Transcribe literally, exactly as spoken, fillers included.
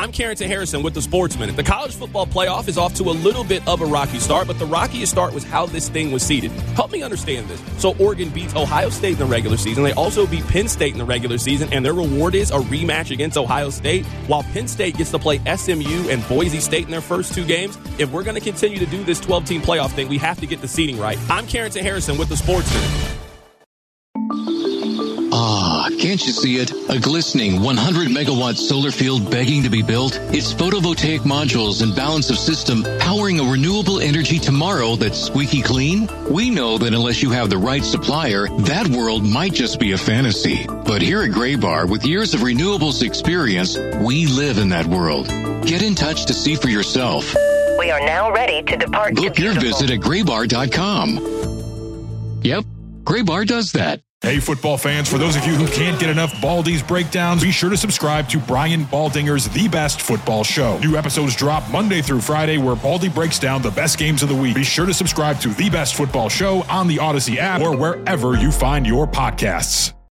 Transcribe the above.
I'm Carrington Harrison with the Sports Minute. The college football playoff is off to a little bit of a rocky start, but the rockiest start was how this thing was seeded. Help me understand this. So Oregon beats Ohio State in the regular season. They also beat Penn State in the regular season, and their reward is a rematch against Ohio State, while Penn State gets to play S M U and Boise State in their first two games. If we're going to continue to do this twelve-team playoff thing, we have to get the seeding right. I'm Carrington Harrison with the Sports Minute. Ah, can't you see it? A glistening one hundred megawatt solar field begging to be built? It's photovoltaic modules and balance of system powering a renewable energy tomorrow that's squeaky clean? We know that unless you have the right supplier, that world might just be a fantasy. But here at Graybar, with years of renewables experience, we live in that world. Get in touch to see for yourself. We are now ready to depart. Book your visit at graybar dot com. Yep, Graybar does that. Hey, football fans, for those of you who can't get enough Baldy's breakdowns, be sure to subscribe to Brian Baldinger's The Best Football Show. New episodes drop Monday through Friday, where Baldy breaks down the best games of the week. Be sure to subscribe to The Best Football Show on the Odyssey app or wherever you find your podcasts.